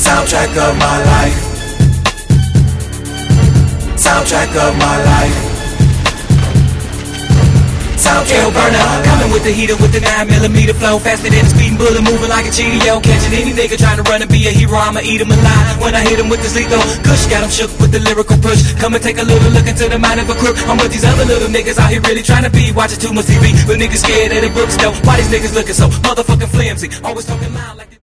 Soundtrack of my life. Soundtrack of my life. Soundtrack burner, coming with the heater with the 9mm flow, faster than a speeding bullet, moving like a Cheerio. Catching any nigga trying to run and be a hero, I'ma eat him alive when I hit him with this lethal. Kush got him shook with the lyrical push. Come and take a little look into the mind of a crook. I'm with these other little niggas out here really trying to be watching too much TV, but niggas scared of the books though. Why these niggas looking so motherfucking flimsy? Always talking loud like